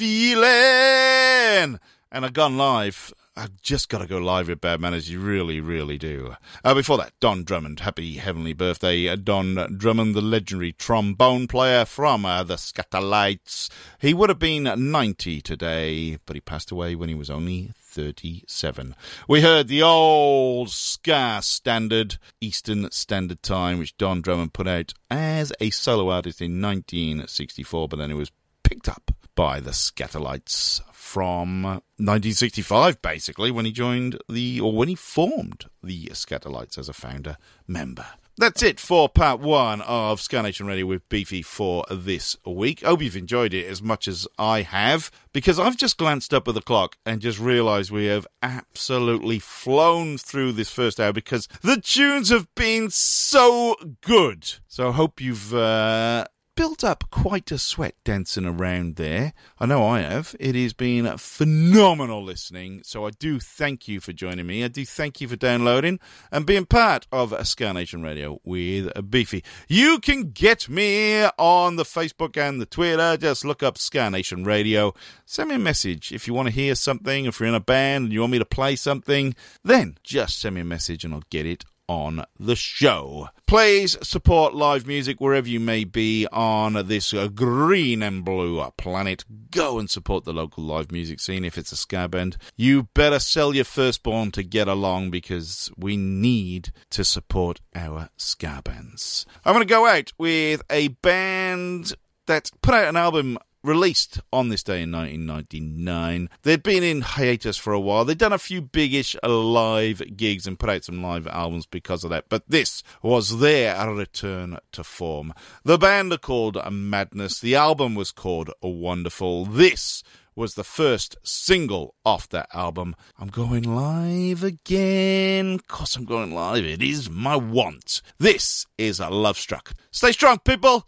Feeling! And I've gone live. I've just got to go live with Bad Manners. You really, really do. Uh, before that, Don Drummond. Happy heavenly birthday, uh, Don Drummond, the legendary trombone player from uh, the Skatalites. He would have been ninety today, but he passed away when he was only thirty-seven. We heard the old ska standard, Eastern Standard Time, which Don Drummond put out as a solo artist in nineteen sixty-four, but then it was picked up by the Skatalites from nineteen sixty-five, basically, when he joined the, or when he formed the Skatalites as a founder member. That's it for part one of Ska Nation Radio with Beefy for this week. Hope you've enjoyed it as much as I have, because I've just glanced up at the clock and just realised we have absolutely flown through this first hour because the tunes have been so good. So I hope you've uh, built up quite a sweat dancing around there. I know I have. It has been phenomenal listening, so I do thank you for joining me. I do thank you for downloading and being part of Ska Nation Radio with Beefy. You can get me on the Facebook and the Twitter. Just look up Ska Nation Radio. Send me a message if you want to hear something. If you're in a band and you want me to play something, then just send me a message and I'll get it on the show. Please support live music wherever you may be on this uh, green and blue planet. Go and support the local live music scene if it's a ska band. You better sell your firstborn to get along because we need to support our ska bands. I'm going to go out with a band that put out an album released on this day in nineteen ninety-nine. They'd been in hiatus for a while. They'd done a few biggish live gigs and put out some live albums because of that. But this was their return to form. The band are called Madness. The album was called Wonderful. This was the first single off that album. I'm going live again. Of course I'm going live. It is my want. This is a Love Struck. Stay strong, people.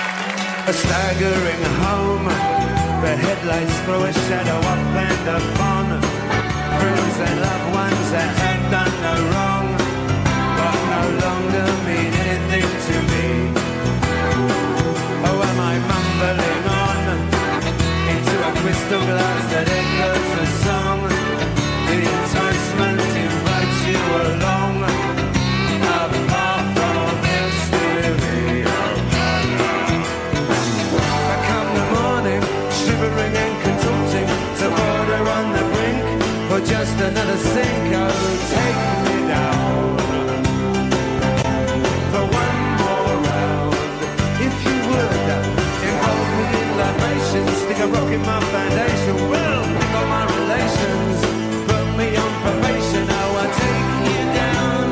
A staggering home, the headlights throw a shadow up and upon friends and loved ones that have done no wrong, but no longer mean anything to me. Oh, am I mumbling on into a crystal glass that echoes the song? The enticement invites you along, apart from history. Shivering and contorting to border on the brink for just another sink. Oh, take me down for one more round, if you would. Involve me in libations, stick a rock in my foundation. Well, pick all my relations, put me on probation. Oh, I'll take you down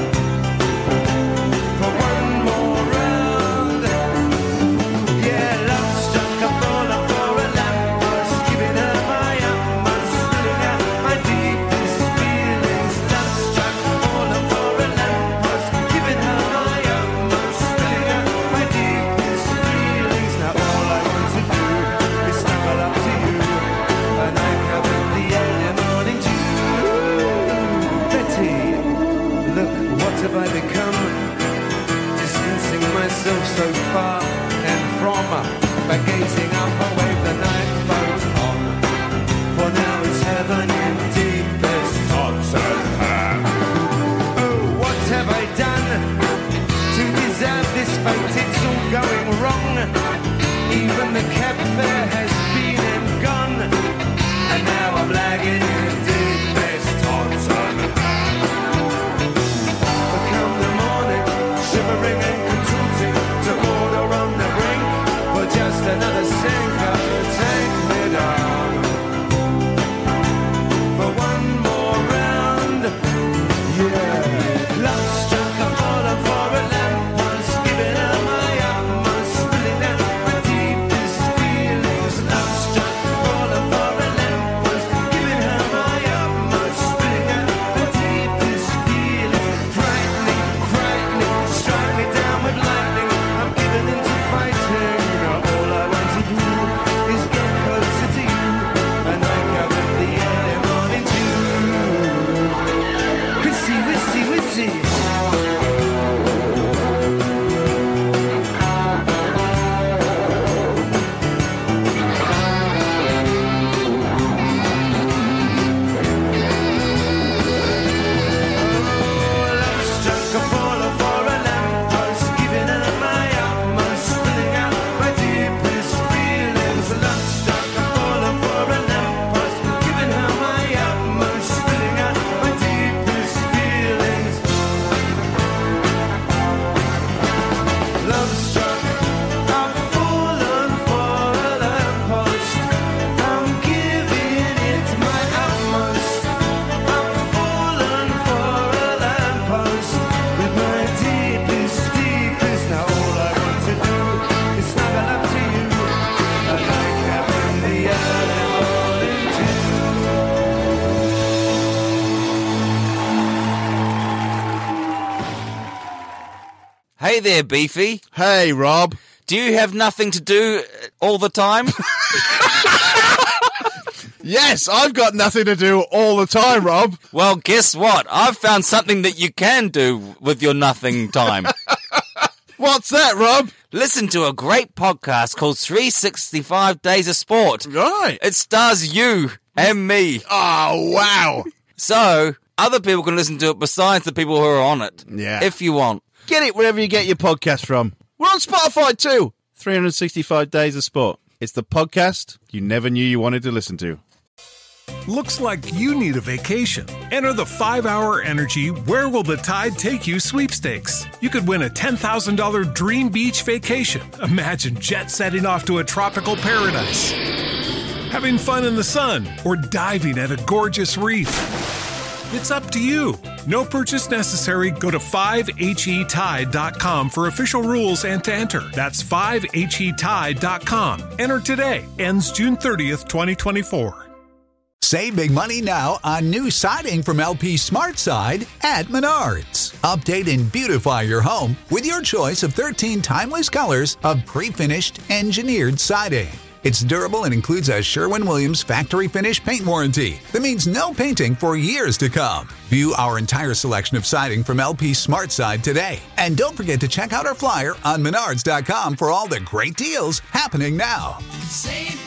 for one more round. Yeah, love struck a ball of Hey there, Beefy. Hey, Rob. Do you have nothing to do all the time? Yes, I've got nothing to do all the time, Rob. Well, guess what? I've found something that you can do with your nothing time. What's that, Rob? Listen to a great podcast called three sixty-five Days of Sport. Right. It stars you and me. Oh, wow. So, other people can listen to it besides the people who are on it. Yeah. If you want. Get it wherever you get your podcast from. We're on Spotify too. three sixty-five Days of Sport. It's the podcast you never knew you wanted to listen to. Looks like you need a vacation. Enter the five hour Energy Where Will the Tide Take You sweepstakes. You could win a ten thousand dollars dream beach vacation. Imagine jet setting off to a tropical paradise, having fun in the sun, or diving at a gorgeous reef. It's up to you. No purchase necessary. Go to five H E tide dot com for official rules and to enter. That's five H E tide dot com. Enter today. Ends June thirtieth, twenty twenty-four. Save big money now on new siding from L P SmartSide at Menards. Update and beautify your home with your choice of thirteen timeless colors of pre-finished engineered siding. It's durable and includes a Sherwin-Williams factory finish paint warranty that means no painting for years to come. View our entire selection of siding from L P SmartSide today. And don't forget to check out our flyer on menards dot com for all the great deals happening now. Save